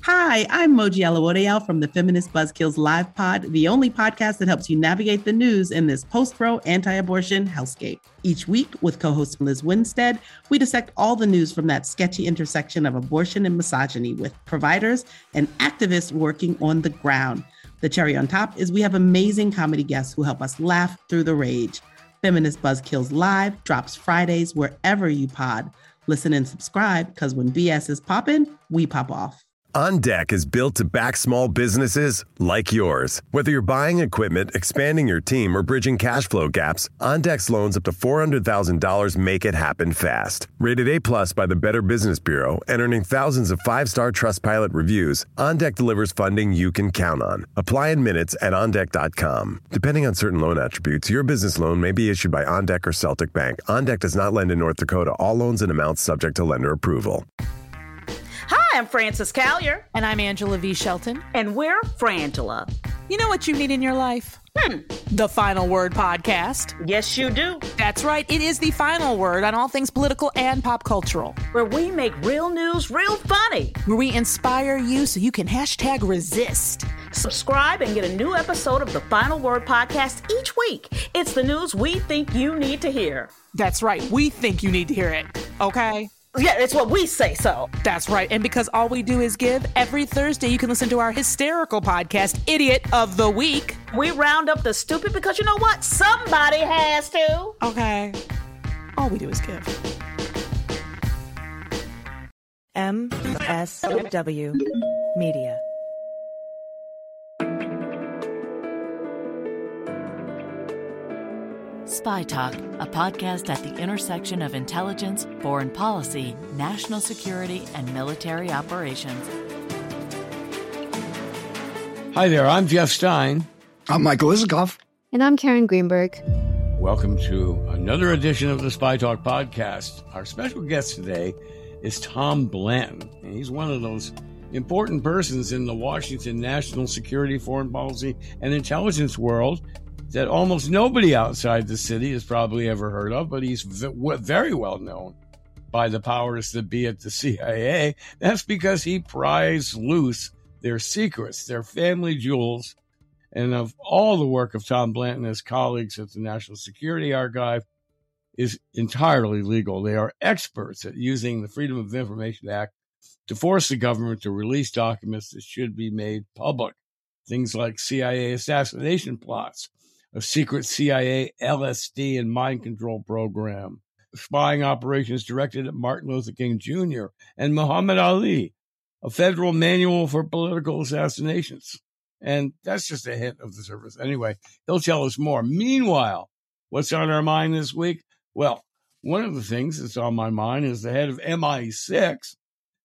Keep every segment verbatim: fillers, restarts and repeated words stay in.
Hi, I'm Moji Alawodeyal from the Feminist Buzzkills Live Pod, the only podcast that helps you navigate the news in this post-pro anti-abortion hellscape. Each week, with co-host Liz Winstead, we dissect all the news from that sketchy intersection of abortion and misogyny with providers and activists working on the ground. The cherry on top is we have amazing comedy guests who help us laugh through the rage. Feminist Buzzkills Live drops Fridays wherever you pod. Listen and subscribe, because when B S is popping, we pop off. On Deck is built to back small businesses like yours. Whether you're buying equipment, expanding your team, or bridging cash flow gaps, On Deck's loans up to four hundred thousand dollars make it happen fast. Rated A plus by the Better Business Bureau and earning thousands of five-star Trustpilot reviews, On Deck delivers funding you can count on. Apply in minutes at on deck dot com. Depending on certain loan attributes, your business loan may be issued by On Deck or Celtic Bank. On Deck does not lend in North Dakota. All loans and amounts subject to lender approval. Hi, I'm Frances Callier. And I'm Angela V. Shelton. And we're Frangela. You know what you need in your life? Hmm. The Final Word Podcast. Yes, you do. That's right. It is the final word on all things political and pop cultural. Where we make real news real funny. Where we inspire you so you can hashtag resist. Subscribe and get a new episode of the Final Word Podcast each week. It's the news we think you need to hear. That's right. We think you need to hear it. Okay? Yeah, it's what we say so. That's right. And because all we do is give, every Thursday you can listen to our hysterical podcast, Idiot of the Week. We round up the stupid because you know what? Somebody has to. Okay. All we do is give. M S W Media. Spy Talk, a podcast at the intersection of intelligence, foreign policy, national security, and military operations. Hi there, I'm Jeff Stein. I'm Michael Isikoff. And I'm Karen Greenberg. Welcome to another edition of the Spy Talk podcast. Our special guest today is Tom Blanton. And he's one of those important persons in the Washington national security, foreign policy, and intelligence world that almost nobody outside the city has probably ever heard of, but he's v- very well known by the powers that be at the C I A. That's because he pries loose their secrets, their family jewels, and of all the work of Tom Blanton and his colleagues at the National Security Archive is entirely legal. They are experts at using the Freedom of Information Act to force the government to release documents that should be made public. Things like C I A assassination plots, a secret C I A L S D and mind control program, spying operations directed at Martin Luther King Junior and Muhammad Ali, a federal manual for political assassinations. And that's just a hint of the surface. Anyway, he'll tell us more. Meanwhile, what's on our mind this week? Well, one of the things that's on my mind is the head of M I six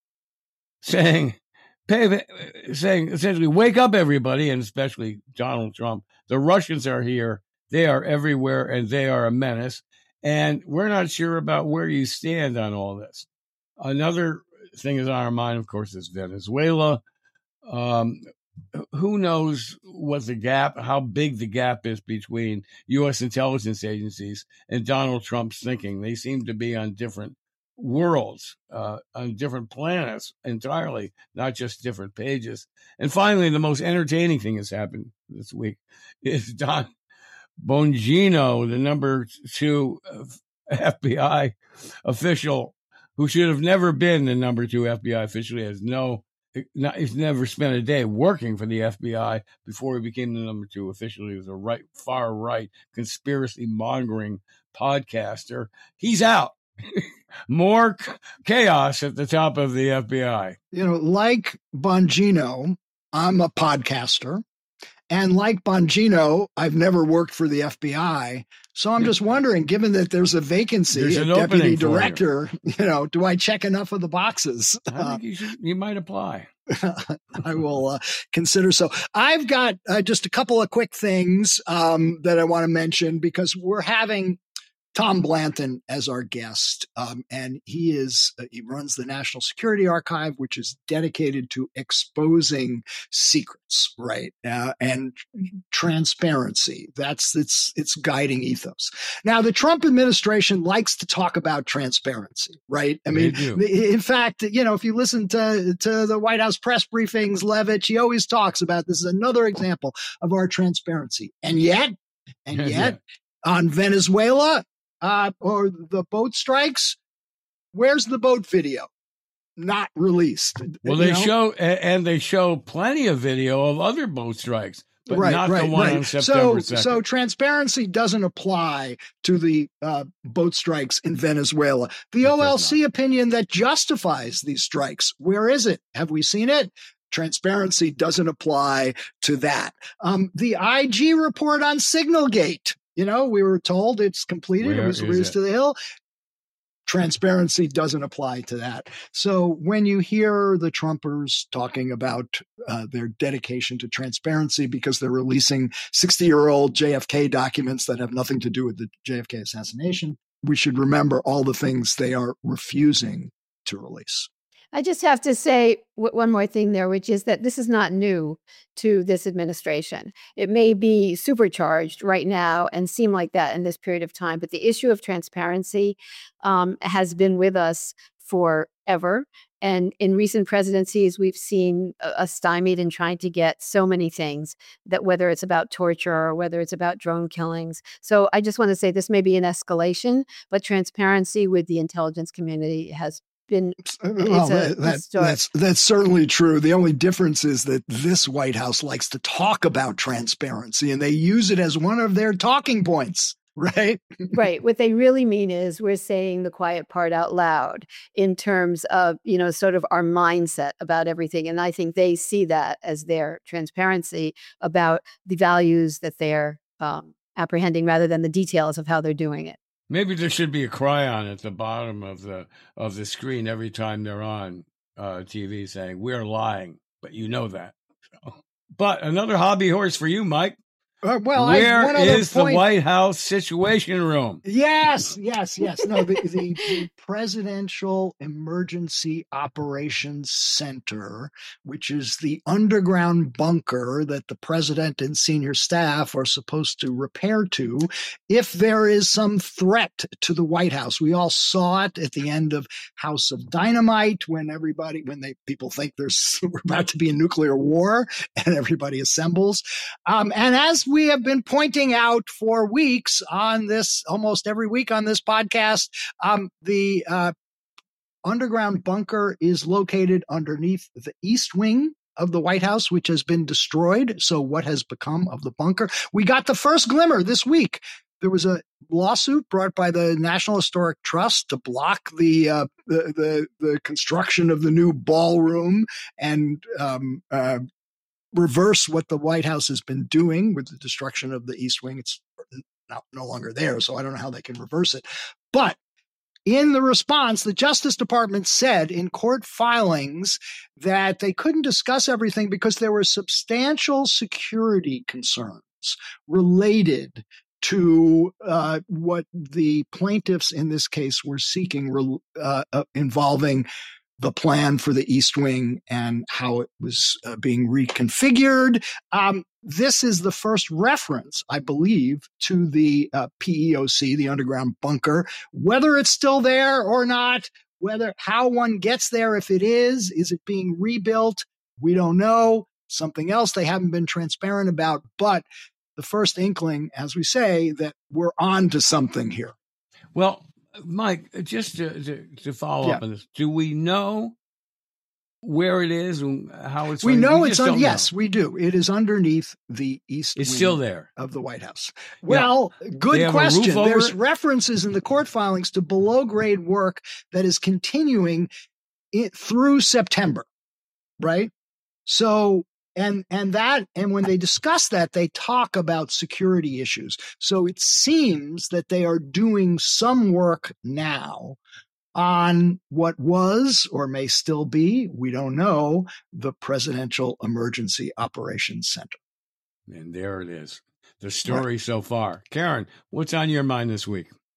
saying, pay, saying essentially, wake up, everybody, and especially Donald Trump. The Russians are here. They are everywhere, and they are a menace. And we're not sure about where you stand on all this. Another thing is on our mind, of course, is Venezuela. Um, who knows what the gap, how big the gap is between U S intelligence agencies and Donald Trump's thinking. They seem to be on different worlds, uh, on different planets entirely, not just different pages. And finally, the most entertaining thing that's happened this week is Don Bongino, the number two F B I official, who should have never been the number two F B I official. He has no, not, he's never spent a day working for the F B I before he became the number two official. He was a right, far right conspiracy mongering podcaster. He's out. More chaos at the top of the F B I. You know, like Bongino, I'm a podcaster. And like Bongino, I've never worked for the F B I. So I'm just wondering, given that there's a vacancy, there's a deputy director, you. you know, do I check enough of the boxes? I think you should, you might apply. I will uh, consider so. I've got uh, just a couple of quick things um, that I want to mention because we're having Tom Blanton as our guest, um, and he is uh, he runs the National Security Archive, which is dedicated to exposing secrets, right, uh, and transparency. That's its its guiding ethos. Now, the Trump administration likes to talk about transparency, right? I mean, in fact, you know, if you listen to to the White House press briefings, Levitt, he always talks about this is another example of our transparency, and yet, and yet, yeah. on Venezuela. Uh, or the boat strikes. Where's the boat video? Not released. Well, they know? show, and they show plenty of video of other boat strikes, but right, not right, the one right. on September second. So, so transparency doesn't apply to the uh, boat strikes in Venezuela. The it O L C opinion that justifies these strikes, where is it? Have we seen it? Transparency doesn't apply to that. Um, the I G report on Signalgate. You know, we were told it's completed. Where it was is raised it? to the hill. Transparency doesn't apply to that. So when you hear the Trumpers talking about uh, their dedication to transparency because they're releasing sixty-year-old J F K documents that have nothing to do with the J F K assassination, we should remember all the things they are refusing to release. I just have to say w- one more thing there, which is that this is not new to this administration. It may be supercharged right now and seem like that in this period of time, but the issue of transparency um, has been with us forever. And in recent presidencies, we've seen a, a stymied in trying to get so many things, that whether it's about torture or whether it's about drone killings. So I just want to say this may be an escalation, but transparency with the intelligence community has been well, a, that, that, that's that's certainly true. The only difference is that this White House likes to talk about transparency, and they use it as one of their talking points, right? Right. What they really mean is we're saying the quiet part out loud in terms of, you know, sort of our mindset about everything. And I think they see that as their transparency about the values that they're um, apprehending rather than the details of how they're doing it. Maybe there should be a cryon at the bottom of the of the screen every time they're on uh, T V saying, "We're lying," but you know that. So. But another hobby horse for you, Mike. Uh, well, where I, one is point, the White House Situation Room? Yes, yes, yes. No, the, the, the Presidential Emergency Operations Center, which is the underground bunker that the president and senior staff are supposed to repair to if there is some threat to the White House. We all saw it at the end of House of Dynamite when everybody, when they people think there's we're about to be a nuclear war and everybody assembles. Um, and as we have been pointing out for weeks on this, almost every week on this podcast, um, the uh, underground bunker is located underneath the East Wing of the White House, which has been destroyed. So what has become of the bunker? We got the first glimmer this week. There was a lawsuit brought by the National Historic Trust to block the uh, the, the the construction of the new ballroom and um, uh, reverse what the White House has been doing with the destruction of the East Wing. It's not, no longer there, so I don't know how they can reverse it. But in the response, the Justice Department said in court filings that they couldn't discuss everything because there were substantial security concerns related to uh, what the plaintiffs in this case were seeking, uh, uh, involving the plan for the East Wing and how it was uh, being reconfigured. Um, this is the first reference, I believe, to the uh, P E O C, the underground bunker. Whether it's still there or not, whether how one gets there, if it is, is it being rebuilt? We don't know. Something else they haven't been transparent about, but the first inkling, as we say, that we're on to something here. Well, Mike, just to, to, to follow yeah. up on this, do we know where it is and how it's? We running? know we it's on. Yes, we do. It is underneath the east. It's wing still there of the White House. Well, yeah. good question. There's it? references in the court filings to below grade work that is continuing it through September, right? So. And and that and when they discuss that, they talk about security issues. So it seems that they are doing some work now on what was or may still be, we don't know, the Presidential Emergency Operations Center. And there it is. The story right. so far. Karen, what's on your mind this week?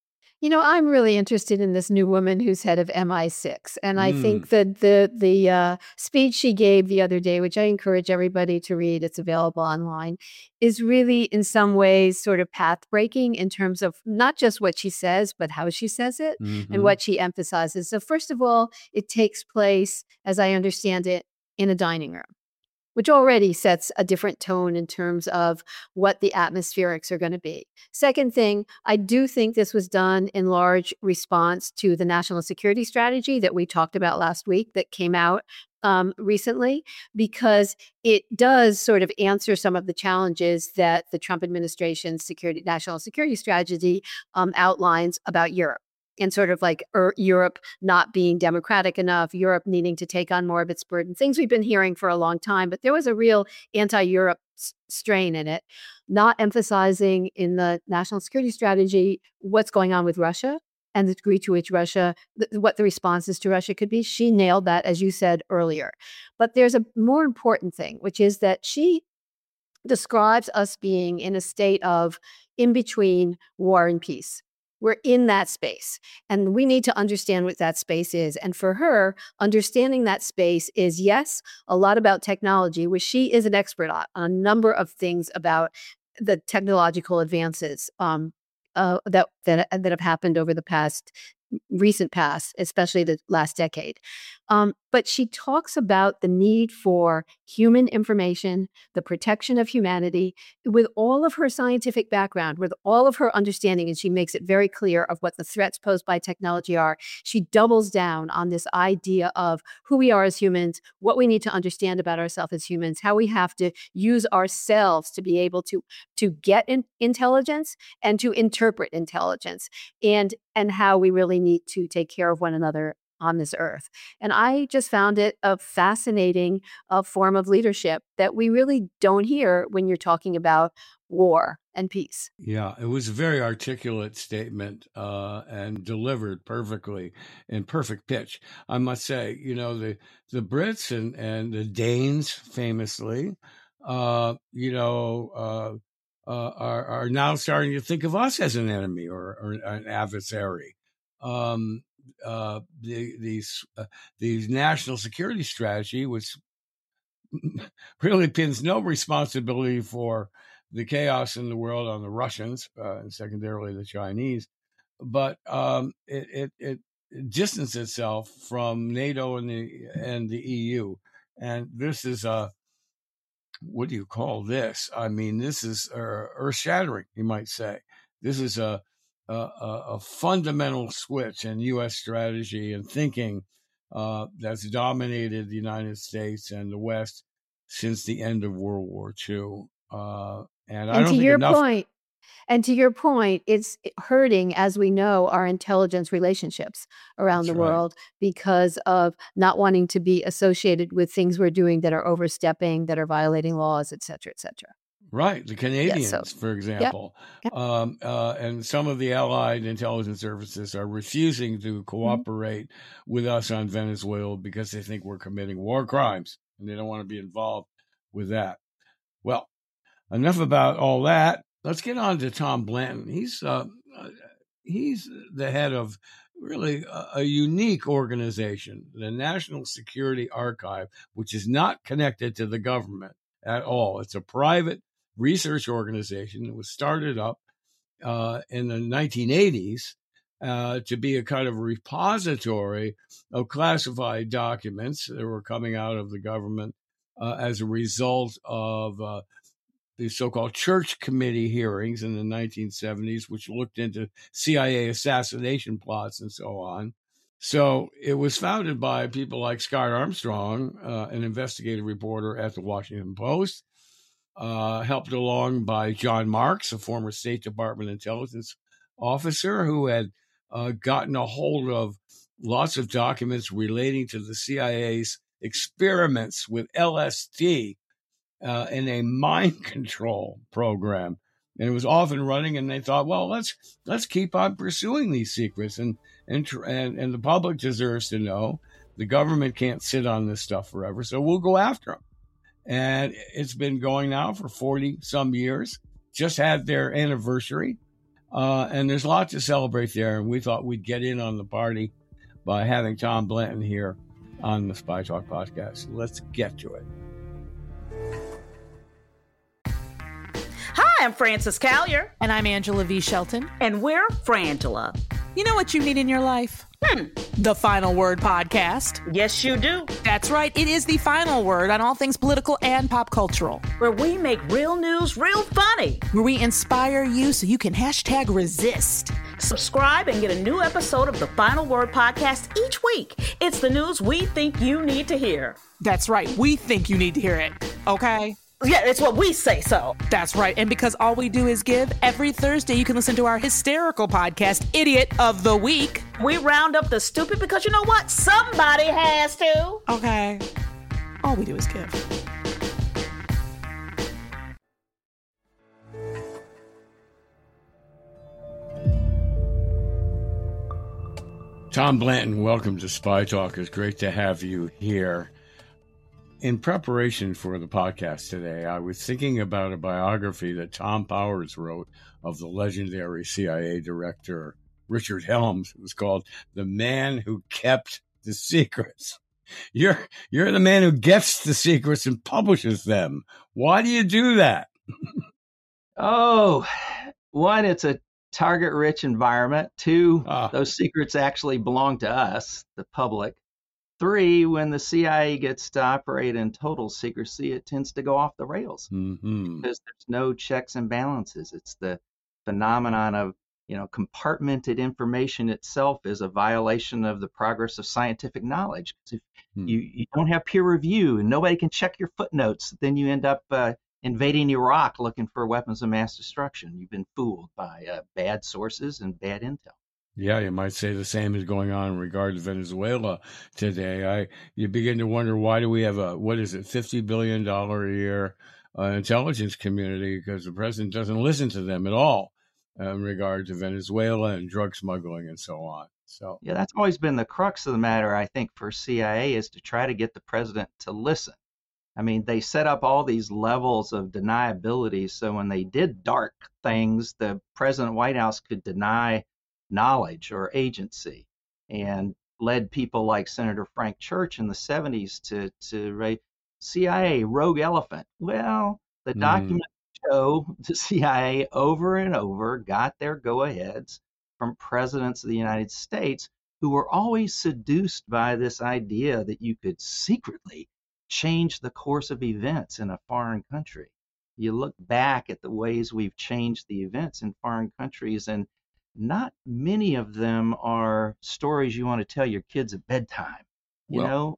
You know, I'm really interested in this new woman who's head of M I six. And I Mm. think that the the uh, speech she gave the other day, which I encourage everybody to read, it's available online, is really in some ways sort of path breaking in terms of not just what she says, but how she says it and Mhm. what she emphasizes. So first of all, it takes place, as I understand it, in a dining room, which already sets a different tone in terms of what the atmospherics are going to be. Second thing, I do think this was done in large response to the national security strategy that we talked about last week that came out um, recently, because it does sort of answer some of the challenges that the Trump administration's security, national security strategy um, outlines about Europe. And sort of like er, Europe not being democratic enough, Europe needing to take on more of its burden, things we've been hearing for a long time. But there was a real anti-Europe s- strain in it, not emphasizing in the national security strategy what's going on with Russia and the degree to which Russia, th- what the responses to Russia could be. She nailed that, as you said earlier. But there's a more important thing, which is that she describes us being in a state of in between war and peace. We're in that space, and we need to understand what that space is. And for her, understanding that space is, yes, a lot about technology, which she is an expert on, on a number of things about the technological advances um, uh, that, that that have happened over the past recent past, especially the last decade. Um, but she talks about the need for human information, the protection of humanity, with all of her scientific background, with all of her understanding, and she makes it very clear of what the threats posed by technology are. She doubles down on this idea of who we are as humans, what we need to understand about ourselves as humans, how we have to use ourselves to be able to, to get in intelligence and to interpret intelligence, and, and how we really need to take care of one another on this earth. And I just found it a fascinating uh, form of leadership that we really don't hear when you're talking about war and peace. Yeah, it was a very articulate statement uh, and delivered perfectly in perfect pitch. I must say, you know, the the Brits and, and the Danes famously, uh, you know, uh, uh, are, are now starting to think of us as an enemy or, or an adversary. Um, uh, the, these uh, these national security strategy, which really pins no responsibility for the chaos in the world on the Russians uh, and secondarily the Chinese, but um, it, it, it distanced itself from NATO and the and the E U. And this is a, what do you call this? I mean, this is uh, earth-shattering, you might say. This is a, a, a fundamental switch in U S strategy and thinking uh, that's dominated the United States and the West since the end of World War Two. Uh, and I And don't to think your enough. point, and to your point, it's hurting, as we know, our intelligence relationships around That's the right. world because of not wanting to be associated with things we're doing that are overstepping, that are violating laws, et cetera, et cetera. Right. The Yes. So, Canadians, for yep. example, Yep. um, uh, and some of the allied intelligence services are refusing to Mm-hmm. cooperate with us on Venezuela because they think we're committing war crimes and they don't want to be involved with that. Well, enough about all that. Let's get on to Tom Blanton. He's uh, uh, he's the head of really a, a unique organization, the National Security Archive, which is not connected to the government at all. It's a private research organization that was started up uh, in the nineteen eighties uh, to be a kind of repository of classified documents that were coming out of the government uh, as a result of uh, the so-called Church Committee hearings in the nineteen seventies, which looked into C I A assassination plots and so on. So it was founded by people like Scott Armstrong, uh, an investigative reporter at the Washington Post, uh, helped along by John Marks, a former State Department intelligence officer who had uh, gotten a hold of lots of documents relating to the C I A's experiments with L S D uh, in a mind control program. And it was off and running, and they thought, well, let's let's keep on pursuing these secrets, and and and, and the public deserves to know. The government can't sit on this stuff forever, so we'll go after them. And it's been going now for forty some years. Just had their anniversary Uh, and there's a lot to celebrate there. And we thought we'd get in on the party by having Tom Blanton here on the Spy Talk podcast. Let's get to it. Hi, I'm Frances Callier. And I'm Angela V. Shelton. And we're Frangela. You know what you need in your life? Hmm. The Final Word podcast. Yes, you do. That's right. It is the final word on all things political and pop cultural. Where we make real news real funny. Where we inspire you so you can hashtag resist. Subscribe and get a new episode of the Final Word podcast each week. It's the news we think you need to hear. That's right. We think you need to hear it. Okay? Yeah, it's what we say so. That's right. And because all we do is give, every Thursday you can listen to our hysterical podcast, Idiot of the Week. We round up the stupid because you know what? Somebody has to. Okay. All we do is give. Tom Blanton, welcome to Spy Talk. It's great to have you here. In preparation for the podcast today, I was thinking about a biography that Tom Powers wrote of the legendary C I A director Richard Helms. It was called The Man Who Kept the Secrets. You're you're the man who gets the secrets and publishes them. Why do you do that? Oh, one, it's a target-rich environment. Two, ah. those secrets actually belong to us, the public. Three, when the C I A gets to operate in total secrecy, it tends to go off the rails mm-hmm. because there's no checks and balances. It's the phenomenon of, you know, compartmented information itself is a violation of the progress of scientific knowledge. If hmm. you, you don't have peer review and nobody can check your footnotes, then you end up uh, invading Iraq looking for weapons of mass destruction. You've been fooled by uh, bad sources and bad intel. Yeah, you might say the same is going on in regard to Venezuela today. I you begin to wonder, why do we have a, what is it, fifty billion dollars a year uh, intelligence community, because the president doesn't listen to them at all uh, in regard to Venezuela and drug smuggling and so on. So yeah, that's always been the crux of the matter, I think, for C I A, is to try to get the president to listen. I mean, they set up all these levels of deniability, so when they did dark things, the president White House could deny knowledge or agency, and led people like Senator Frank Church in the seventies to to write C I A rogue elephant. Well, the mm. documents show the C I A over and over got their go-aheads from presidents of the United States who were always seduced by this idea that you could secretly change the course of events in a foreign country. You look back at the ways we've changed the events in foreign countries, and not many of them are stories you want to tell your kids at bedtime. You well, know,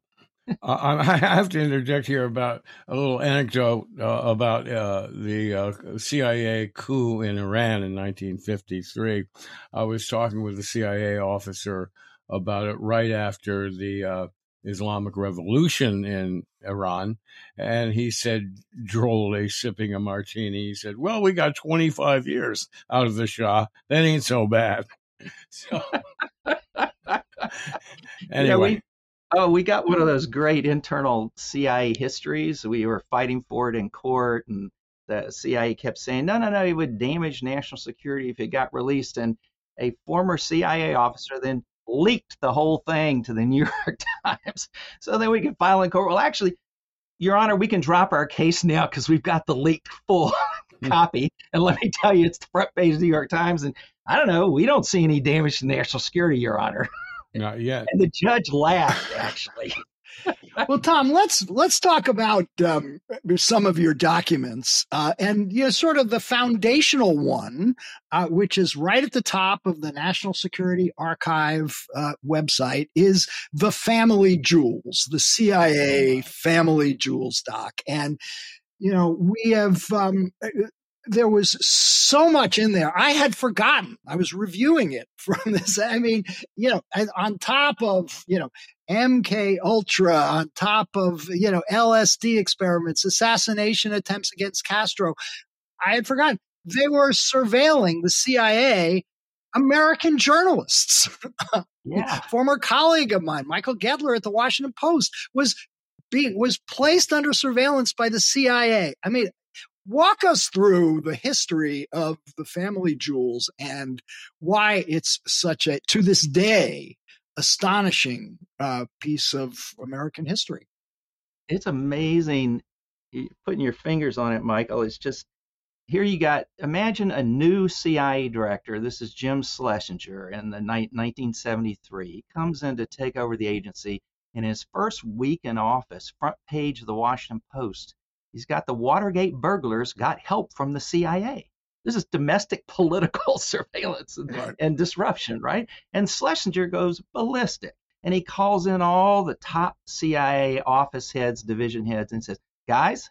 I, I have to interject here about a little anecdote uh, about uh, the uh, C I A coup in Iran in nineteen fifty-three. I was talking with a C I A officer about it right after the uh, Islamic Revolution in Iran, and he said, drolly, sipping a martini, he said, well, we got twenty-five years out of the Shah. That ain't so bad. So, anyway. Yeah, we, oh, we got one of those great internal C I A histories. We were fighting for it in court, and the C I A kept saying, no, no, no, it would damage national security if it got released. And a former C I A officer then leaked the whole thing to the New York Times so that we could file in court. Well, actually, Your Honor, we can drop our case now because we've got the leaked full copy. And let me tell you, it's the front page of the New York Times. And I don't know, we don't see any damage to national security, Your Honor. Not yet. And the judge laughed, actually. Well, Tom, let's let's talk about um, some of your documents, uh, and you know, sort of the foundational one, uh, which is right at the top of the National Security Archive uh, website, is the Family Jewels, the C I A Family Jewels doc, and you know, we have. Um, There was so much in there. I had forgotten. I was reviewing it from this. I mean, you know, on top of, you know, M K Ultra, on top of, you know, L S D experiments, assassination attempts against Castro, I had forgotten. They were surveilling the C I A American journalists. Yeah. Former colleague of mine, Michael Gedler at the Washington Post, was being was placed under surveillance by the C I A. I mean, Walk us through the history of the family jewels and why it's such a, to this day, astonishing uh, piece of American history. It's amazing. You're putting your fingers on it, Michael. It's just, here you got, imagine a new C I A director. This is Jim Schlesinger in the ni- nineteen seventy-three. He comes in to take over the agency. In his first week in office, front page of the Washington Post, he's got the Watergate burglars got help from the C I A. This is domestic political surveillance and, right. and disruption, right? And Schlesinger goes ballistic. And he calls in all the top C I A office heads, division heads, and says, guys,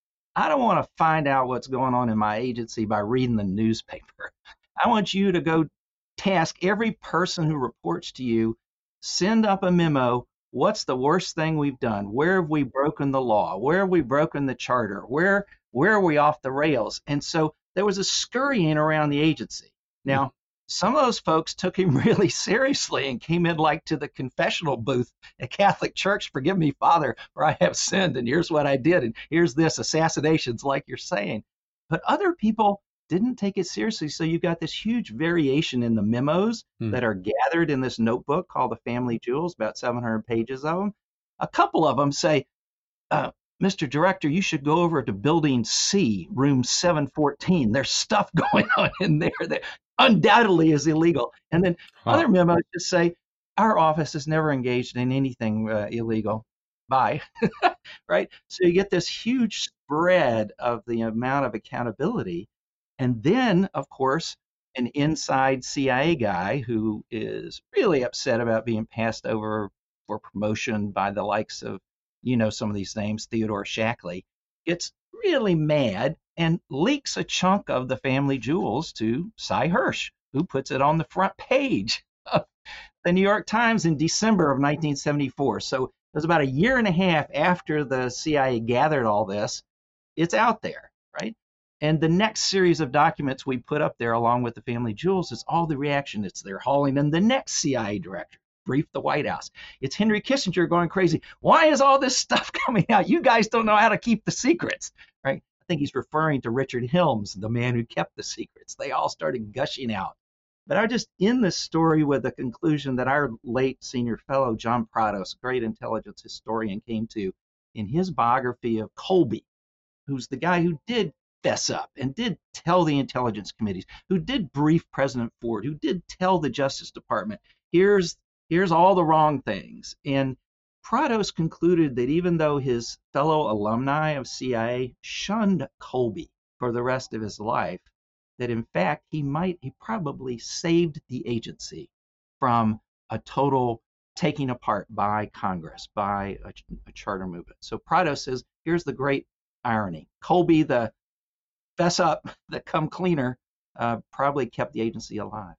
I don't want to find out what's going on in my agency by reading the newspaper. I want you to go task every person who reports to you, send up a memo. What's the worst thing we've done? Where have we broken the law? Where have we broken the charter? Where where are we off the rails? And so there was a scurrying around the agency. Now, some of those folks took him really seriously and came in like to the confessional booth at Catholic Church. Forgive me, Father, for I have sinned, and here's what I did, and here's this, assassinations like you're saying. But other people didn't take it seriously. So you've got this huge variation in the memos hmm. that are gathered in this notebook called the Family Jewels, about seven hundred pages of them. A couple of them say, uh, Mister Director, you should go over to Building C, room seven fourteen. There's stuff going on in there that undoubtedly is illegal. And then huh. other memos just say, our office has never engaged in anything uh, illegal. Bye. Right? So you get this huge spread of the amount of accountability. And then, of course, an inside C I A guy who is really upset about being passed over for promotion by the likes of, you know, some of these names, Theodore Shackley, gets really mad and leaks a chunk of the family jewels to Cy Hirsch, who puts it on the front page of the New York Times in December of nineteen seventy-four. So it was about a year and a half after the C I A gathered all this. It's out there, right? And the next series of documents we put up there along with the family jewels is all the reaction. It's they're hauling in the next C I A director, brief the White House. It's Henry Kissinger going crazy. Why is all this stuff coming out? You guys don't know how to keep the secrets, right? I think he's referring to Richard Helms, the man who kept the secrets. They all started gushing out. But I just end this story with the conclusion that our late senior fellow, John Prados, great intelligence historian, came to in his biography of Colby, who's the guy who did fess up and did tell the intelligence committees, who did brief President Ford, who did tell the Justice Department, here's here's all the wrong things. And Prados concluded that even though his fellow alumni of C I A shunned Colby for the rest of his life, that in fact he might, he probably saved the agency from a total taking apart by Congress, by a, a charter movement. So Prados says, here's the great irony. Colby, the fess up, the come cleaner, uh, probably kept the agency alive.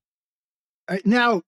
Now,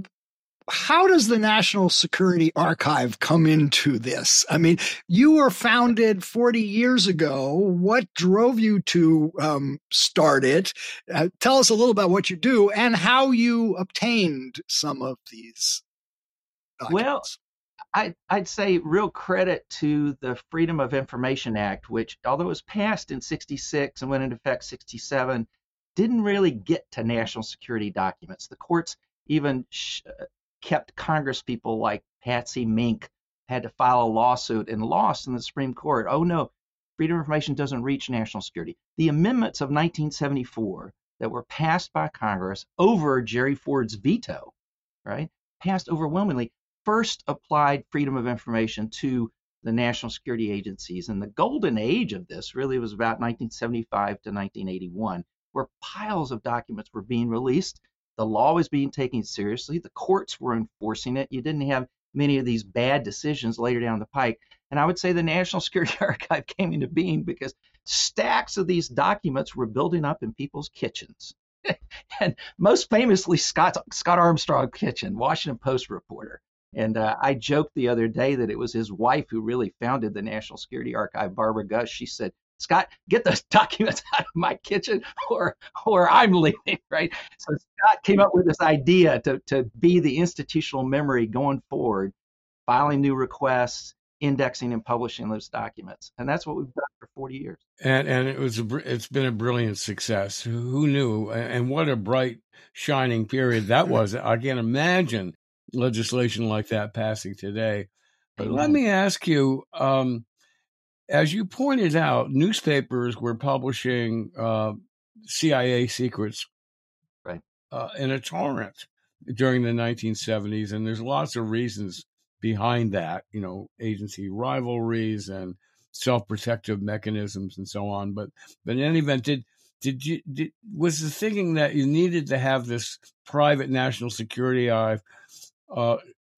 how does the National Security Archive come into this? I mean, you were founded forty years ago. What drove you to um, start it? Uh, tell us a little about what you do and how you obtained some of these documents. Well, I, I'd say real credit to the Freedom of Information Act, which, although it was passed in sixty-six and went into effect sixty-seven, didn't really get to national security documents. The courts even sh- kept Congress people like Patsy Mink had to file a lawsuit and lost in the Supreme Court. Oh, no, freedom of information doesn't reach national security. The amendments of nineteen seventy-four that were passed by Congress over Jerry Ford's veto, right, passed overwhelmingly, first applied freedom of information to the national security agencies. And the golden age of this really was about nineteen seventy-five to nineteen eighty-one, where piles of documents were being released. The law was being taken seriously. The courts were enforcing it. You didn't have many of these bad decisions later down the pike. And I would say the National Security Archive came into being because stacks of these documents were building up in people's kitchens. And most famously, Scott, Scott Armstrong's kitchen, Washington Post reporter. And uh, I joked the other day that it was his wife who really founded the National Security Archive, Barbara Gush. She said, Scott, get those documents out of my kitchen or or I'm leaving, right? So Scott came up with this idea to, to be the institutional memory going forward, filing new requests, indexing and publishing those documents. And that's what we've done for forty years. And and it was a, br- it's been a brilliant success. Who knew? And what a bright, shining period that was. I can't imagine legislation like that passing today. But Amen. let me ask you, um, as you pointed out, newspapers were publishing uh, C I A secrets right. uh, in a torrent during the nineteen seventies, and there's lots of reasons behind that, you know, agency rivalries and self-protective mechanisms and so on. But, but in any event, did did you did, was the thinking that you needed to have this private national security eye uh,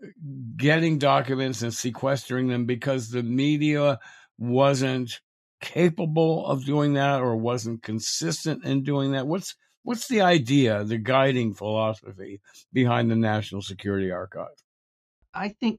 getting documents and sequestering them because the media wasn't capable of doing that or wasn't consistent in doing that? What's what's the idea, the guiding philosophy behind the National Security Archive? I think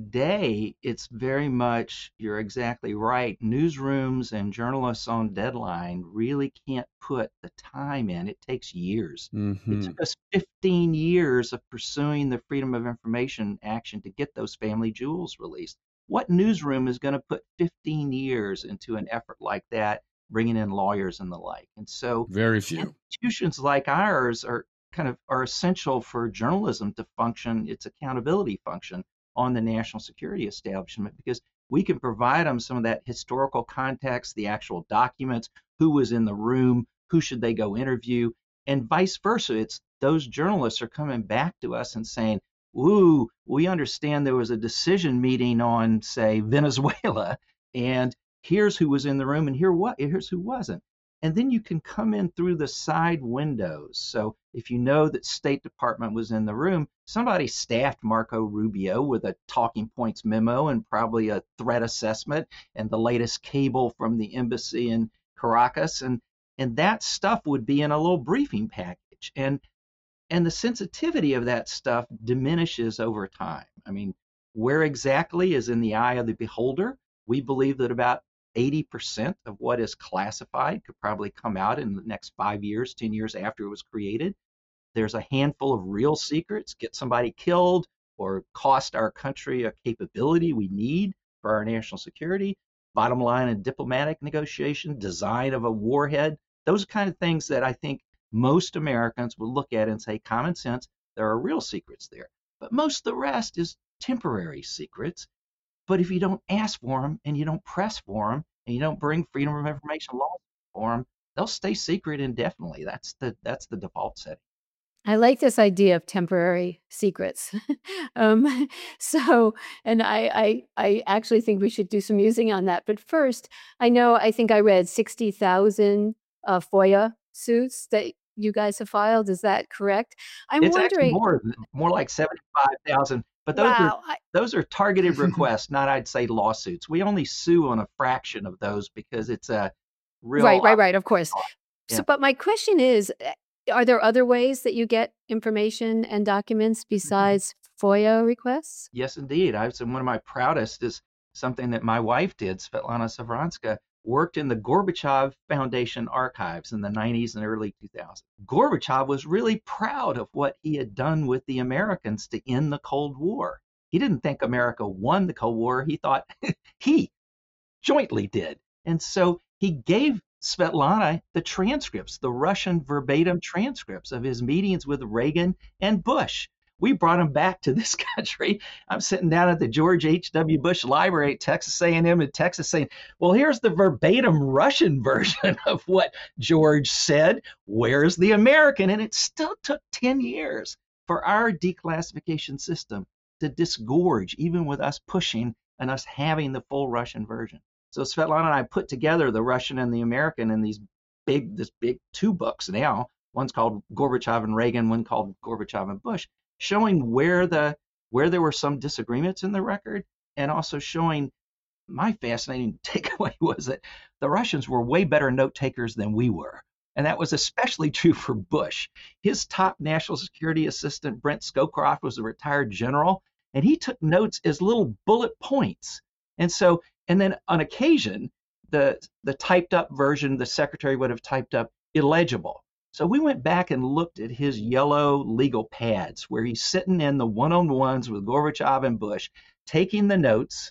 today it's very much, you're exactly right. Newsrooms and journalists on deadline really can't put the time in. It takes years. Mm-hmm. It took us fifteen years of pursuing the Freedom of Information action to get those family jewels released. What newsroom is going to put fifteen years into an effort like that, bringing in lawyers and the like? And so very few institutions like ours are kind of are essential for journalism to function, its accountability function on the national security establishment, because we can provide them some of that historical context, the actual documents, who was in the room, who should they go interview, and vice versa. It's those journalists are coming back to us and saying, ooh, we understand there was a decision meeting on, say, Venezuela, and here's who was in the room, and here what here's who wasn't. And then you can come in through the side windows. So if you know that State Department was in the room, somebody staffed Marco Rubio with a talking points memo and probably a threat assessment and the latest cable from the embassy in Caracas. And, and that stuff would be in a little briefing package. And, and the sensitivity of that stuff diminishes over time. I mean, where exactly is in the eye of the beholder. We believe that about eighty percent of what is classified could probably come out in the next five years, ten years after it was created. There's a handful of real secrets, get somebody killed or cost our country a capability we need for our national security, bottom line in diplomatic negotiation, design of a warhead. Those are kind of things that I think most Americans would look at and say, common sense, there are real secrets there. But most of the rest is temporary secrets. But if you don't ask for them and you don't press for them and you don't bring freedom of information laws for them, they'll stay secret indefinitely. That's the that's the default setting. I like this idea of temporary secrets. um, so, and I, I, I actually think we should do some musing on that. But first, I know I think I read sixty thousand uh, FOIA suits that you guys have filed. Is that correct? I'm it's wondering actually more more like seventy-five thousand. But those wow, are I, those are targeted requests, not I'd say lawsuits. We only sue on a fraction of those because it's a real right, right, right. Of course. Yeah. So, but my question is, are there other ways that you get information and documents besides FOIA requests? Yes, indeed. I one of my proudest is something that my wife did, Svetlana Savranska, worked in the Gorbachev Foundation archives in the nineties and early two thousands. Gorbachev was really proud of what he had done with the Americans to end the Cold War. He didn't think America won the Cold War. He thought he jointly did. And so he gave Svetlana the transcripts, the Russian verbatim transcripts of his meetings with Reagan and Bush. We brought them back to this country. I'm sitting down at the George H W. Bush Library at Texas A and M in Texas saying, well, here's the verbatim Russian version of what George said. Where's the American? And it still took ten years for our declassification system to disgorge, even with us pushing and us having the full Russian version. So Svetlana and I put together the Russian and the American in these big, this big two books now. One's called Gorbachev and Reagan, one called Gorbachev and Bush, showing where the where there were some disagreements in the record, and also showing my fascinating takeaway was that the Russians were way better note takers than we were. And that was especially true for Bush. His top national security assistant, Brent Scowcroft, was a retired general, and he took notes as little bullet points. And so, and then on occasion, the the typed up version the secretary would have typed up illegible. So we went back and looked at his yellow legal pads where he's sitting in the one-on-ones with Gorbachev and Bush, taking the notes,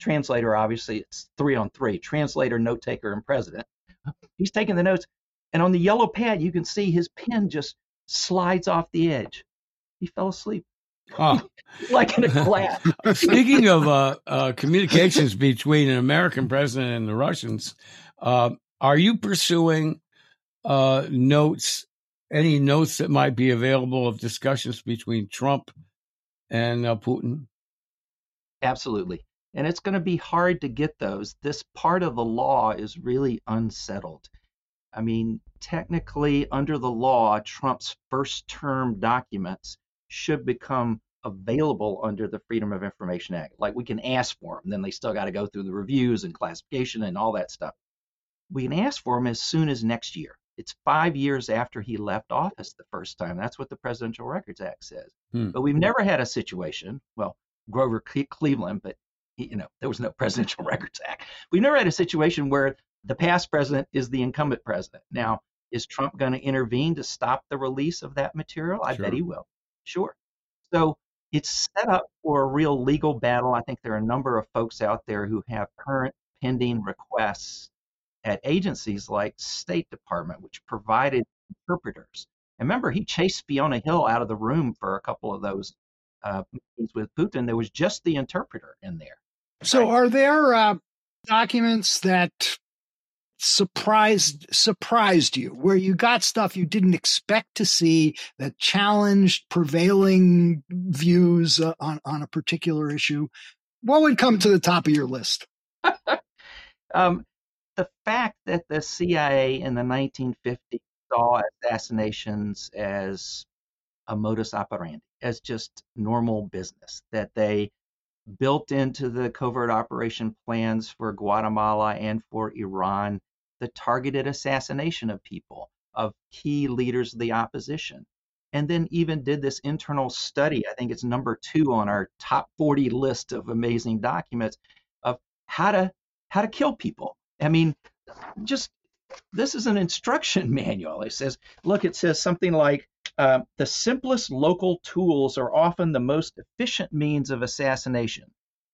translator, obviously, it's three on three, translator, note taker, and president. He's taking the notes. And on the yellow pad, you can see his pen just slides off the edge. He fell asleep. Huh. Like in a class. Speaking of uh, uh, communications between an American president and the Russians, uh, are you pursuing uh, notes, any notes that might be available of discussions between Trump and uh, Putin? Absolutely. And it's going to be hard to get those. This part of the law is really unsettled. I mean, technically, under the law, Trump's first term documents should become available under the Freedom of Information Act. Like, we can ask for them, then they still got to go through the reviews and classification and all that stuff. We can ask for them as soon as next year. It's five years after he left office the first time. That's what the Presidential Records Act says. Hmm. But we've never had a situation, well, Grover Cleveland, but he, you know, there was no Presidential Records Act. We've never had a situation where the past president is the incumbent president. Now, is Trump going to intervene to stop the release of that material? I Sure. bet he will. Sure. So it's set up for a real legal battle. I think there are a number of folks out there who have current pending requests at agencies like State Department, which provided interpreters. And remember, he chased Fiona Hill out of the room for a couple of those uh, meetings with Putin. There was just the interpreter in there. So are there uh, documents that surprised surprised you, where you got stuff you didn't expect to see that challenged prevailing views uh, on, on a particular issue? What would come to the top of your list? um, the fact that the C I A in the nineteen fifties saw assassinations as a modus operandi, as just normal business, that they built into the covert operation plans for Guatemala and for Iran the targeted assassination of people, of key leaders of the opposition, and then even did this internal study. I think it's number two on our top forty list of amazing documents of how to how to kill people. I mean, just this is an instruction manual. It says, look, it says something like uh, the simplest local tools are often the most efficient means of assassination.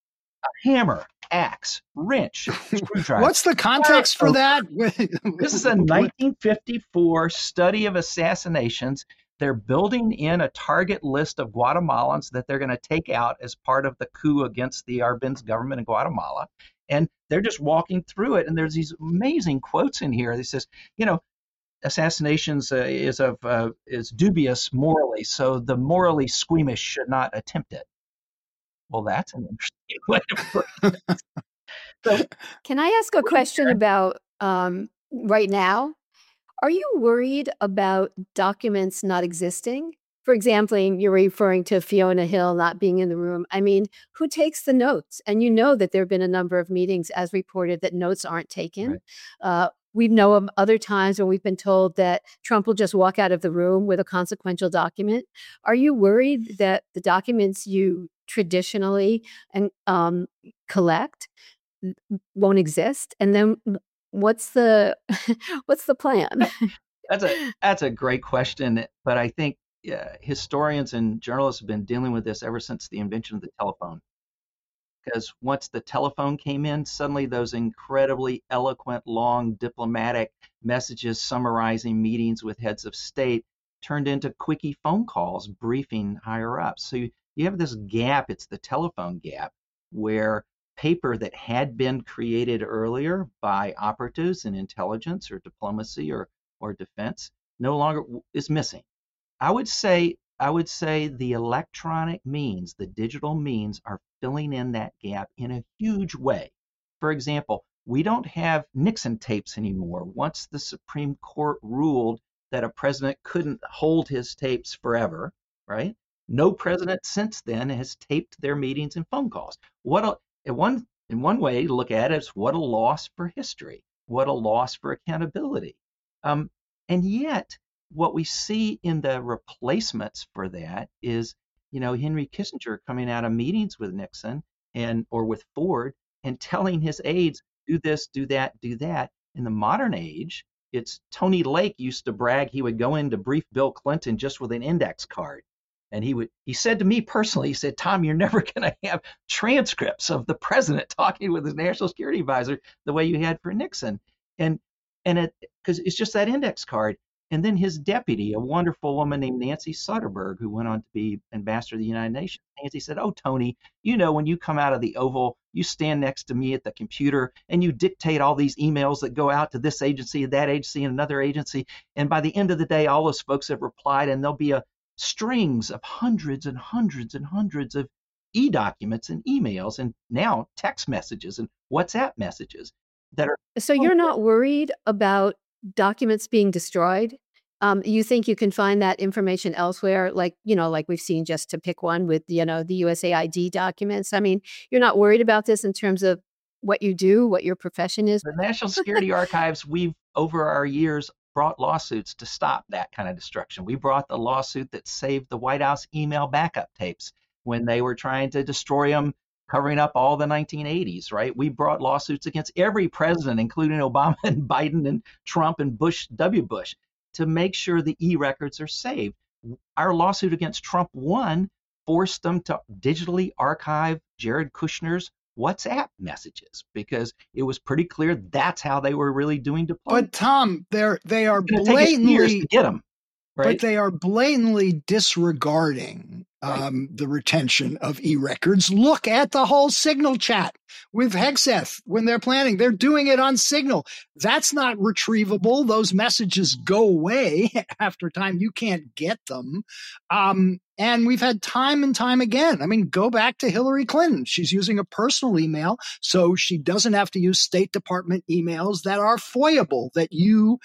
A hammer, axe, wrench, screwdriver. What's the context for that? This is a nineteen fifty-four study of assassinations. They're building in a target list of Guatemalans that they're going to take out as part of the coup against the Arbenz government in Guatemala. And they're just walking through it. And there's these amazing quotes in here. It says, you know, assassinations uh, is of uh, is dubious morally, so the morally squeamish should not attempt it. Well, that's an interesting way to put it. So, Can I ask a question about um, right now? Are you worried about documents not existing? For example, you're referring to Fiona Hill not being in the room. I mean, who takes the notes? And you know that there have been a number of meetings, as reported, that notes aren't taken. Right. Uh, we know of other times when we've been told that Trump will just walk out of the room with a consequential document. Are you worried that the documents you traditionally and um, collect won't exist? And then what's the what's the plan? that's a that's a great question, but I think uh, historians and journalists have been dealing with this ever since the invention of the telephone. Because once the telephone came in, suddenly those incredibly eloquent, long diplomatic messages summarizing meetings with heads of state turned into quickie phone calls briefing higher ups. So you, you have this gap, it's the telephone gap, where paper that had been created earlier by operatives in intelligence or diplomacy or, or defense no longer is missing. I would say I would say the electronic means, the digital means, are filling in that gap in a huge way. For example, we don't have Nixon tapes anymore. Once the Supreme Court ruled that a president couldn't hold his tapes forever, right? No president since then has taped their meetings and phone calls. What a, in one in one way to look at it is what a loss for history, what a loss for accountability. Um, and yet, what we see in the replacements for that is, you know, Henry Kissinger coming out of meetings with Nixon and or with Ford and telling his aides, do this, do that, do that. In the modern age, it's Tony Lake used to brag he would go in to brief Bill Clinton just with an index card. And he would, he said to me personally, he said, Tom, you're never going to have transcripts of the president talking with his national security advisor the way you had for Nixon. And, and it, because it's just that index card. And then his deputy, a wonderful woman named Nancy Soderberg, who went on to be ambassador to the United Nations. Nancy said, oh, Tony, you know, when you come out of the Oval, you stand next to me at the computer and you dictate all these emails that go out to this agency, that agency, and another agency. And by the end of the day, all those folks have replied, and there'll be a strings of hundreds and hundreds and hundreds of e-documents and emails, and now text messages and WhatsApp messages that are. So you're not worried about documents being destroyed? Um, you think you can find that information elsewhere, like, you know, like we've seen, just to pick one with, you know, the U S A I D documents? I mean, you're not worried about this in terms of what you do, what your profession is? The National Security Archives, we've, over our years, brought lawsuits to stop that kind of destruction. We brought the lawsuit that saved the White House email backup tapes when they were trying to destroy them, covering up all the nineteen eighties, right? We brought lawsuits against every president, including Obama and Biden and Trump and Bush, W. Bush, to make sure the e-records are saved. Our lawsuit against Trump one forced them to digitally archive Jared Kushner's WhatsApp messages because it was pretty clear that's how they were really doing deployment. But Tom, they're they are It's gonna take us years blatantly to get them, right? but they are blatantly disregarding um, the retention of e-records. Look at the whole Signal chat with Hegseth when they're planning. They're doing it on Signal. That's not retrievable. Those messages go away after time. You can't get them. Um, and we've had time and time again. I mean, go back to Hillary Clinton. She's using a personal email, so she doesn't have to use State Department emails that are FOIA-able, that you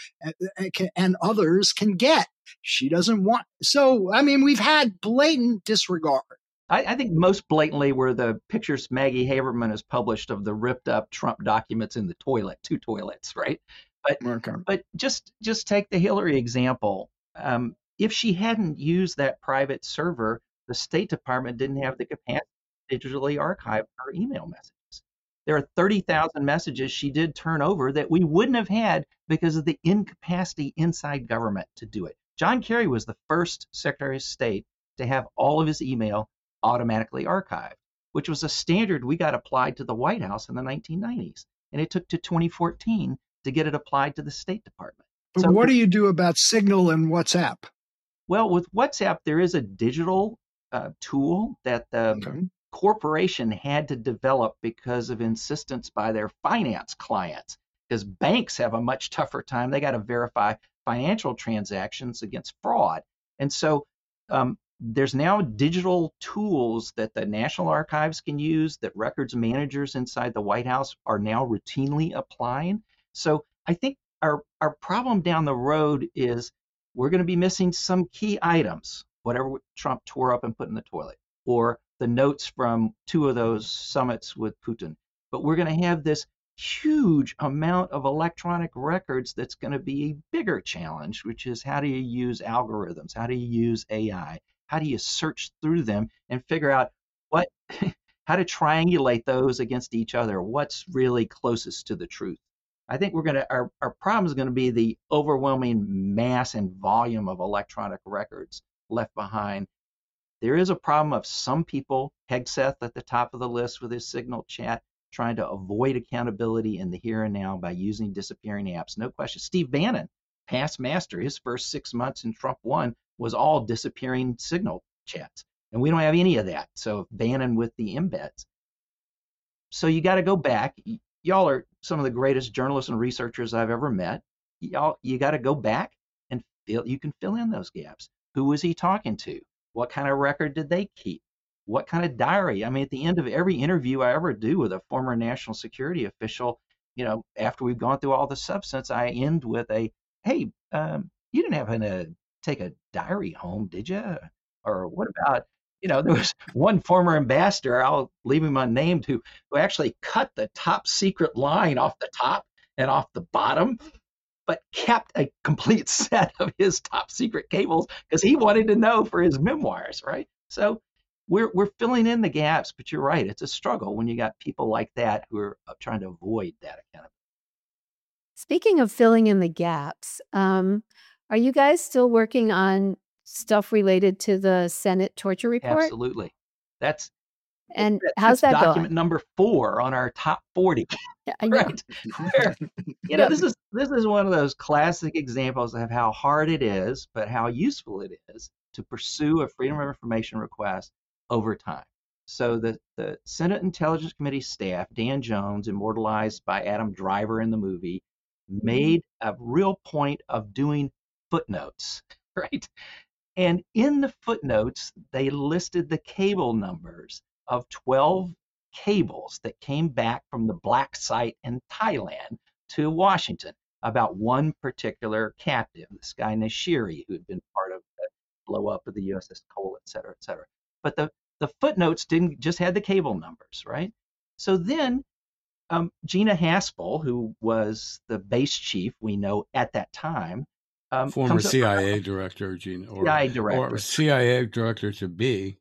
and others can get. She doesn't want. So, I mean, we've had blatant disregard. I, I think most blatantly were the pictures Maggie Haberman has published of the ripped up Trump documents in the toilet, two toilets, right? But Okay. but just just take the Hillary example. Um, if she hadn't used that private server, the State Department didn't have the capacity to digitally archive her email messages. There are thirty thousand messages she did turn over that we wouldn't have had because of the incapacity inside government to do it. John Kerry was the first Secretary of State to have all of his email automatically archived, which was a standard we got applied to the White House in the nineteen nineties. And it took to twenty fourteen to get it applied to the State Department. But So- what do you do about Signal and WhatsApp? Well, with WhatsApp, there is a digital uh, tool that the Okay. corporation had to develop because of insistence by their finance clients, because banks have a much tougher time. They got to verify financial transactions against fraud. And so um, there's now digital tools that the National Archives can use, that records managers inside the White House are now routinely applying. So I think our, our problem down the road is we're going to be missing some key items, whatever Trump tore up and put in the toilet, or the notes from two of those summits with Putin. But we're going to have this huge amount of electronic records that's going to be a bigger challenge, which is how do you use algorithms? How do you use A I? How do you search through them and figure out what, how to triangulate those against each other? What's really closest to the truth? I think we're going to, our, our problem is going to be the overwhelming mass and volume of electronic records left behind. There is a problem of some people, Hegseth at the top of the list with his Signal chat, trying to avoid accountability in the here and now by using disappearing apps. No question. Steve Bannon, past master, his first six months in Trump one was all disappearing Signal chats. And we don't have any of that. So Bannon with the embeds. So you got to go back. Y- Y'all are some of the greatest journalists and researchers I've ever met. Y'all, you got to go back and fill, you can fill in those gaps. Who was he talking to? What kind of record did they keep? What kind of diary? I mean, at the end of every interview I ever do with a former national security official, you know, after we've gone through all the substance, I end with a, hey, um, you didn't happen to take a diary home, did you? Or what about, you know, there was one former ambassador, I'll leave him unnamed, who, who actually cut the top secret line off the top and off the bottom, but kept a complete set of his top secret cables because he wanted to know for his memoirs, right? So we're we're filling in the gaps, but you're right, it's a struggle when you got people like that who are trying to avoid that accountability. Speaking of filling in the gaps, um, are you guys still working on stuff related to the Senate torture report? Absolutely. That's and that, how's that document going? number four on our top forty. Yeah, I know. Right. Where, you know, Yep. this is this is one of those classic examples of how hard it is, but how useful it is to pursue a Freedom of Information request over time. So the, the Senate Intelligence Committee staff, Dan Jones, immortalized by Adam Driver in the movie, made a real point of doing footnotes, right? And in the footnotes, they listed the cable numbers of twelve cables that came back from the black site in Thailand to Washington about one particular captive, this guy Nashiri, who had been part of the blow up of the U S S Cole, et cetera, et cetera. But the, the footnotes didn't just had the cable numbers, right? So then um, Gina Haspel, who was the base chief, we know at that time, um, former C I A director, Gina, or, C I A director, or C I A director to be.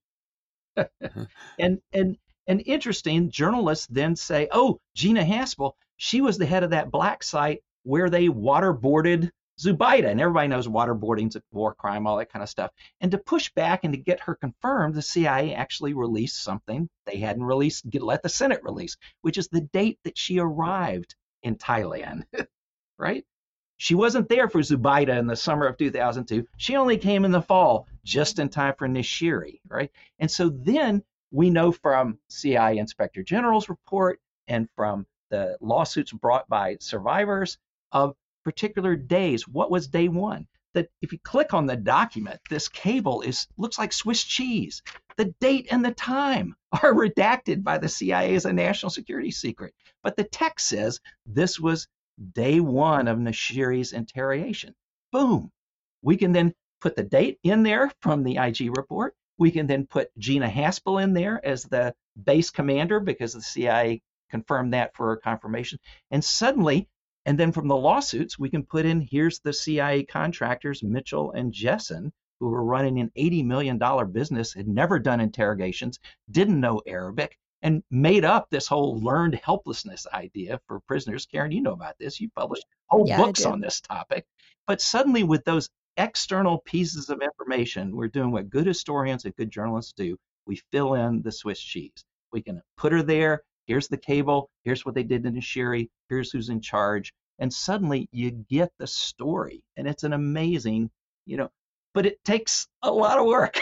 and and and interesting, journalists then say, "Oh, Gina Haspel, she was the head of that black site where they waterboarded Zubaida," and everybody knows waterboarding's a war crime, all that kind of stuff. And to push back and to get her confirmed, the C I A actually released something they hadn't released, get, let the Senate release, which is the date that she arrived in Thailand, right? She wasn't there for Zubaida in the summer of two thousand two. She only came in the fall, just in time for Nashiri, right? And so then we know from C I A Inspector General's report and from the lawsuits brought by survivors of particular days. What was day one? That if you click on the document, this cable is looks like Swiss cheese. The date and the time are redacted by the C I A as a national security secret. But the text says this was day one of Nashiri's interrogation. Boom. We can then put the date in there from the I G report. We can then put Gina Haspel in there as the base commander because the C I A confirmed that for confirmation. And suddenly, and then from the lawsuits, we can put in, here's the C I A contractors, Mitchell and Jessen, who were running an eighty million dollars business, had never done interrogations, didn't know Arabic, and made up this whole learned helplessness idea for prisoners. Karen, you know about this. You published whole Yeah, books I do. on this topic. But suddenly with those external pieces of information, we're doing what good historians and good journalists do. We fill in the Swiss cheese. We can put her there. Here's the cable. Here's what they did to Nashiri. Here's who's in charge. And suddenly you get the story. And it's an amazing, you know, but it takes a lot of work.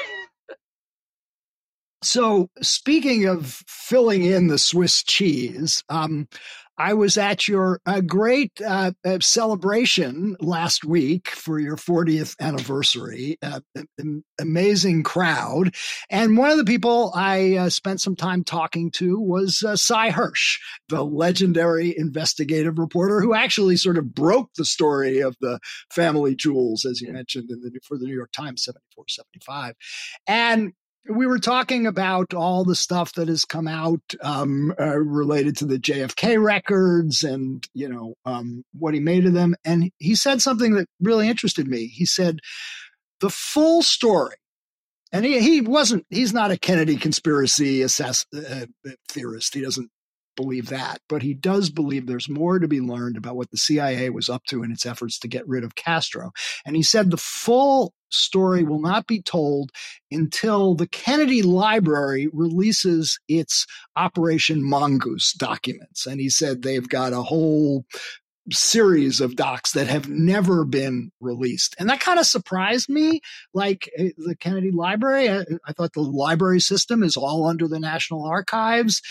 So, speaking of filling in the Swiss cheese, um, I was at your uh, great uh, uh, celebration last week for your fortieth anniversary. Uh, an amazing crowd. And one of the people I uh, spent some time talking to was uh, Cy Hirsch, the legendary investigative reporter who actually sort of broke the story of the family jewels, as you mentioned, in the, for the New York Times, seventy-four seventy-five. And we were talking about all the stuff that has come out um, uh, related to the J F K records and, you know, um, what he made of them. And he said something that really interested me. He said, the full story, and he, he wasn't, he's not a Kennedy conspiracy assess, uh, theorist. He doesn't believe that, but he does believe there's more to be learned about what the C I A was up to in its efforts to get rid of Castro. And he said the full story will not be told until the Kennedy Library releases its Operation Mongoose documents. And he said they've got a whole series of docs that have never been released. And that kind of surprised me. Like the Kennedy Library, I, I thought the library system is all under the National Archives.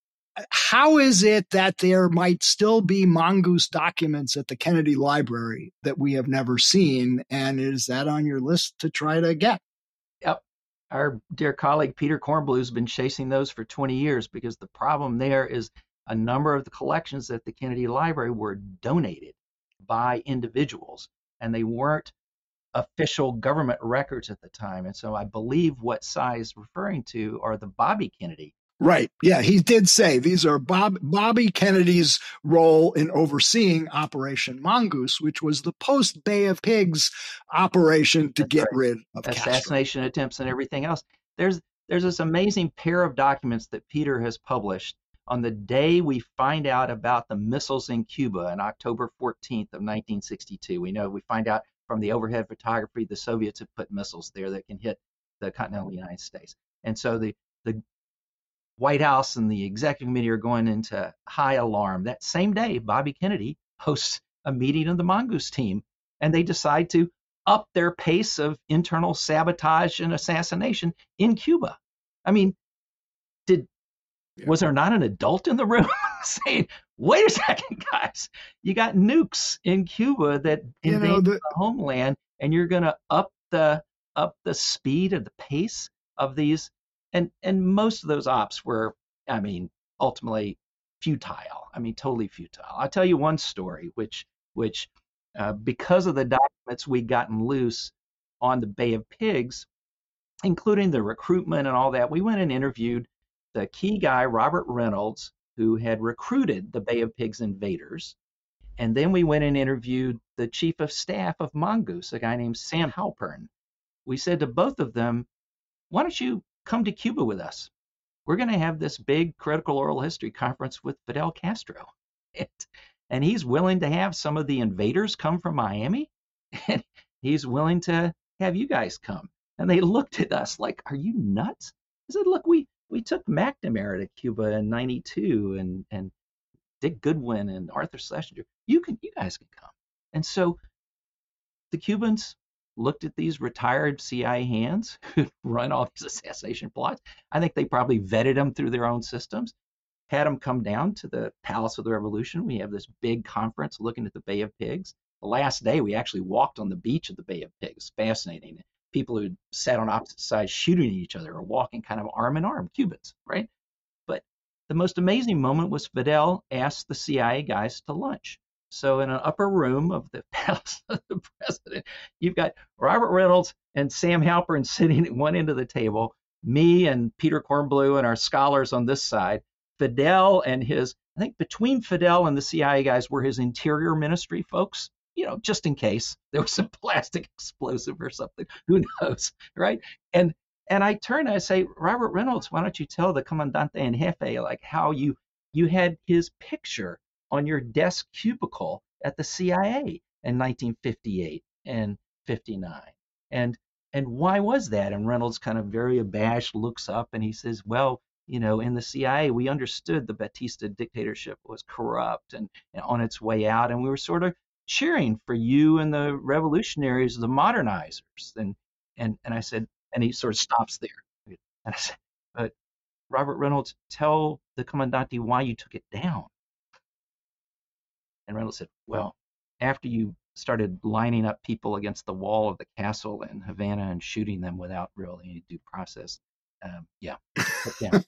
How is it that there might still be mongoose documents at the Kennedy Library that we have never seen? And is that on your list to try to get? Yep. Our dear colleague Peter Kornblue has been chasing those for twenty years because the problem there is a number of the collections at the Kennedy Library were donated by individuals, and they weren't official government records at the time. And so I believe what Cy is referring to are the Bobby Kennedy. Right. Yeah, he did say these are Bob, Bobby Kennedy's role in overseeing Operation Mongoose, which was the post-Bay of Pigs operation to That's get right. rid of assassination Castro. attempts and everything else. There's there's this amazing pair of documents that Peter has published on the day we find out about the missiles in Cuba on October fourteenth of nineteen sixty-two. We know we find out from the overhead photography, the Soviets have put missiles there that can hit the continental United States. And so the, the White House and the executive committee are going into high alarm. That same day, Bobby Kennedy hosts a meeting of the Mongoose team, and they decide to up their pace of internal sabotage and assassination in Cuba. I mean, did yeah. was there not an adult in the room saying, wait a second, guys, you got nukes in Cuba that invade you know, the, the homeland, and you're going to up the up the speed of the pace of these, and and most of those ops were, I mean, ultimately futile. I mean, totally futile. I'll tell you one story, which which uh, because of the documents we'd gotten loose on the Bay of Pigs, including the recruitment and all that, we went and interviewed the key guy, Robert Reynolds, who had recruited the Bay of Pigs invaders. And then we went and interviewed the chief of staff of Mongoose, a guy named Sam Halpern. We said to both of them, why don't you come to Cuba with us? We're going to have this big critical oral history conference with Fidel Castro. And, and he's willing to have some of the invaders come from Miami. And he's willing to have you guys come. And they looked at us like, are you nuts? I said, look, we, we took McNamara to Cuba in ninety-two and, and Dick Goodwin and Arthur Schlesinger. You can, you guys can come. And so the Cubans looked at these retired C I A hands who run all these assassination plots. I think they probably vetted them through their own systems, had them come down to the Palace of the Revolution. We have this big conference looking at the Bay of Pigs. The last day, we actually walked on the beach of the Bay of Pigs. Fascinating. People who sat on opposite sides shooting at each other or walking kind of arm in arm, Cubans, right? But the most amazing moment was Fidel asked the C I A guys to lunch. So in an upper room of the Palace of the President, you've got Robert Reynolds and Sam Halpern sitting at one end of the table, me and Peter Kornblue and our scholars on this side, Fidel and his, I think between Fidel and the C I A guys were his interior ministry folks, you know, just in case there was some plastic explosive or something, who knows, right? And and I turn and I say, Robert Reynolds, why don't you tell the Comandante en Jefe like how you you had his picture on your desk cubicle at the C I A in nineteen fifty-eight and fifty-nine. And and why was that? And Reynolds kind of very abashed looks up and he says, well, you know, in the C I A, we understood the Batista dictatorship was corrupt and, and on its way out. And we were sort of cheering for you and the revolutionaries, the modernizers. And and and I said, and he sort of stops there. And I said, but Robert Reynolds, tell the Comandante why you took it down. And Reynolds said, well, after you started lining up people against the wall of the castle in Havana and shooting them without really any due process, um, yeah. Castro,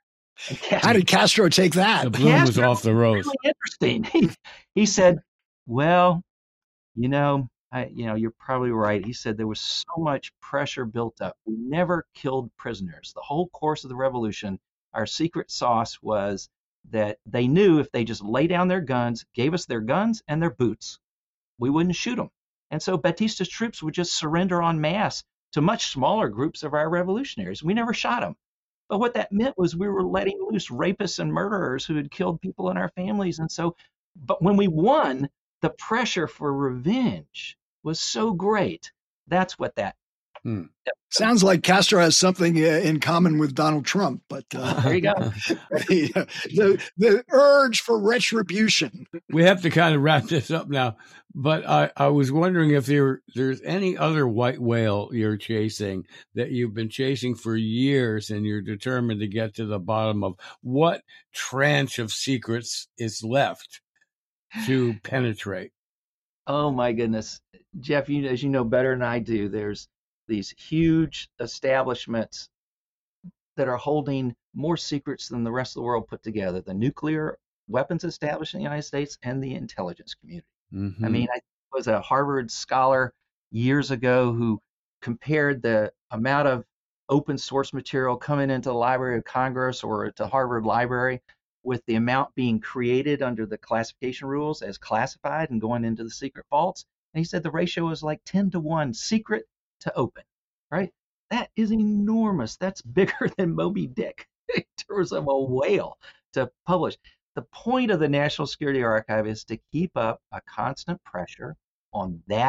how did Castro take that? The bloom Castro was off the rose. Really interesting. He, he said, well, you know, I, you know, you're probably right. He said there was so much pressure built up. We never killed prisoners. The whole course of the revolution, our secret sauce was that they knew if they just lay down their guns, gave us their guns and their boots, we wouldn't shoot them. And so Batista's troops would just surrender en masse to much smaller groups of our revolutionaries. We never shot them. But what that meant was we were letting loose rapists and murderers who had killed people in our families. And so, but when we won, the pressure for revenge was so great. That's what that Hmm. Sounds like Castro has something uh, in common with Donald Trump, but uh, there you go. the, the, the urge for retribution. We have to kind of wrap this up now, but I, I was wondering if there there's any other white whale you're chasing that you've been chasing for years and you're determined to get to the bottom of. What tranche of secrets is left to penetrate? Oh my goodness, Jeff, you as you know better than I do, there's these huge establishments that are holding more secrets than the rest of the world put together. The nuclear weapons establishment in the United States and the intelligence community. Mm-hmm. I mean, I was a Harvard scholar years ago who compared the amount of open source material coming into the Library of Congress or to Harvard Library with the amount being created under the classification rules as classified and going into the secret vaults. And he said the ratio is like ten to one secret to open, right? That is enormous. That's bigger than Moby Dick in terms of a whale to publish. The point of the National Security Archive is to keep up a constant pressure on that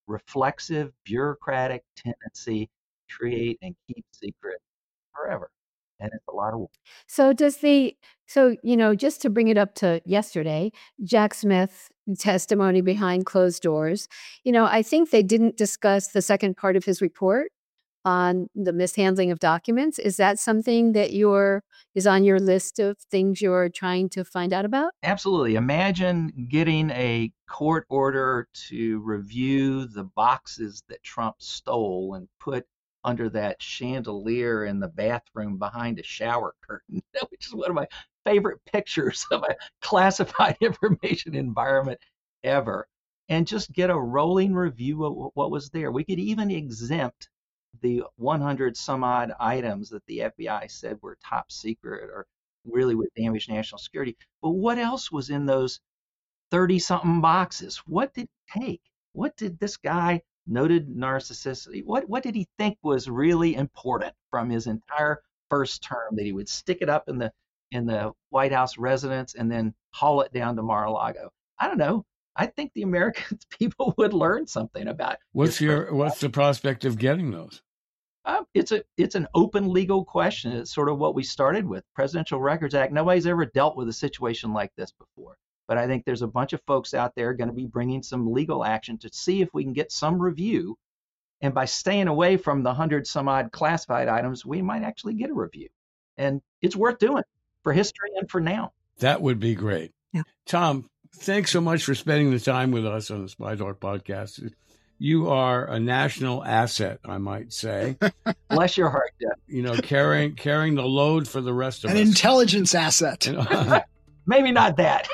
reflexive, bureaucratic tendency to create and keep secret forever. And it's a lot of work. So does the, so, you know, just to bring it up to yesterday, Jack Smith testimony behind closed doors, you know, I think they didn't discuss the second part of his report on the mishandling of documents. Is that something that you're, is on your list of things you're trying to find out about? Absolutely. Imagine getting a court order to review the boxes that Trump stole and put under that chandelier in the bathroom behind a shower curtain, which is one of my favorite pictures of a classified information environment ever. And just get a rolling review of what was there. We could even exempt the one hundred some odd items that the F B I said were top secret or really would damage national security. But what else was in those thirty something boxes? What did he take? What did this guy, noted narcissistic, what, what did he think was really important from his entire first term that he would stick it up in the in the White House residence and then haul it down to Mar-a-Lago? I don't know. I think the American people would learn something about. What's your what's the prospect of getting those? Uh, it's a it's an open legal question. It's sort of what we started with, Presidential Records Act. Nobody's ever dealt with a situation like this before. But I think there's a bunch of folks out there going to be bringing some legal action to see if we can get some review. And by staying away from the hundred some odd classified items, we might actually get a review. And it's worth doing for history and for now. That would be great. Yeah. Tom, thanks so much for spending the time with us on the Spy Talk podcast. You are a national asset, I might say. Bless your heart, Jeff. You know, carrying carrying the load for the rest of An us. An intelligence asset. You know? Maybe not that.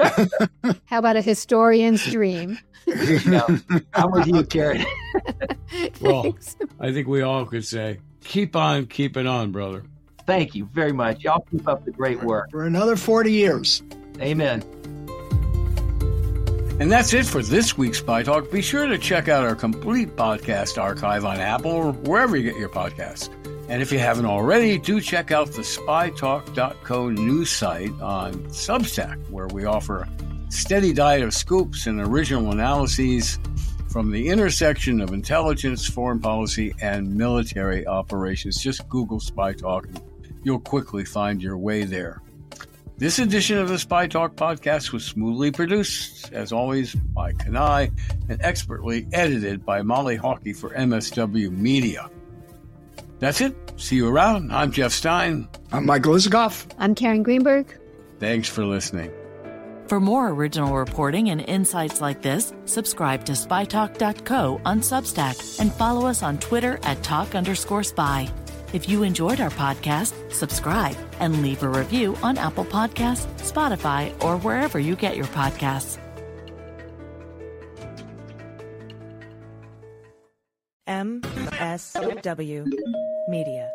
How about a historian's dream? No, I'm with you, Karen. Well, I think we all could say, keep on keeping on, brother. Thank you very much. Y'all keep up the great work. For another forty years. Amen. And that's it for this week's Spy Talk. Be sure to check out our complete podcast archive on Apple or wherever you get your podcasts. And if you haven't already, do check out the spy talk dot co news site on Substack, where we offer a steady diet of scoops and original analyses from the intersection of intelligence, foreign policy, and military operations. Just Google Spy Talk, and you'll quickly find your way there. This edition of the Spy Talk podcast was smoothly produced, as always, by Kanai and expertly edited by Molly Hawkey for M S W Media. That's it. See you around. I'm Jeff Stein. I'm Michael Isikoff. I'm Karen Greenberg. Thanks for listening. For more original reporting and insights like this, subscribe to spy talk dot co on Substack and follow us on Twitter at talk underscore spy. If you enjoyed our podcast, subscribe and leave a review on Apple Podcasts, Spotify, or wherever you get your podcasts. M S W Media.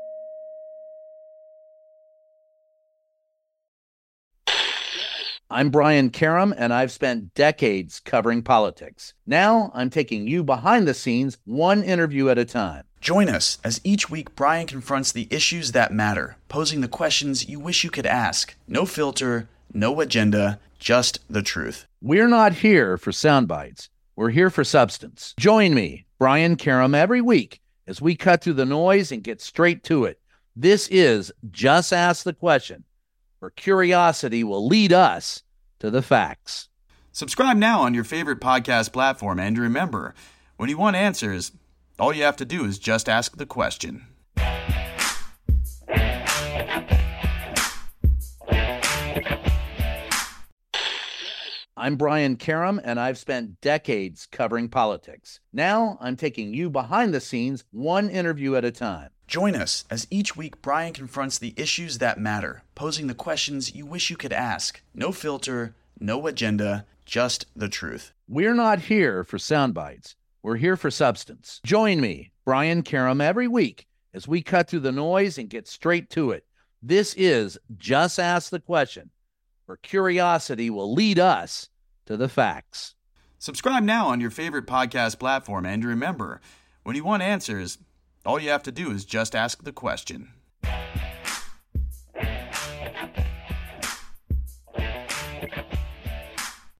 I'm Brian Karem, and I've spent decades covering politics. Now I'm taking you behind the scenes, one interview at a time. Join us as each week Brian confronts the issues that matter, posing the questions you wish you could ask. No filter, no agenda, just the truth. We're not here for sound bites. We're here for substance. Join me, Brian Karem, every week as we cut through the noise and get straight to it. This is Just Ask the Question, where curiosity will lead us to the facts. Subscribe now on your favorite podcast platform, and remember, when you want answers, all you have to do is just ask the question. I'm Brian Karem, and I've spent decades covering politics. Now I'm taking you behind the scenes, one interview at a time. Join us as each week Brian confronts the issues that matter, posing the questions you wish you could ask. No filter, no agenda, just the truth. We're not here for sound bites. We're here for substance. Join me, Brian Karem, every week as we cut through the noise and get straight to it. This is Just Ask the Question, where curiosity will lead us to the facts. Subscribe now on your favorite podcast platform, and remember, when you want answers, all you have to do is just ask the question.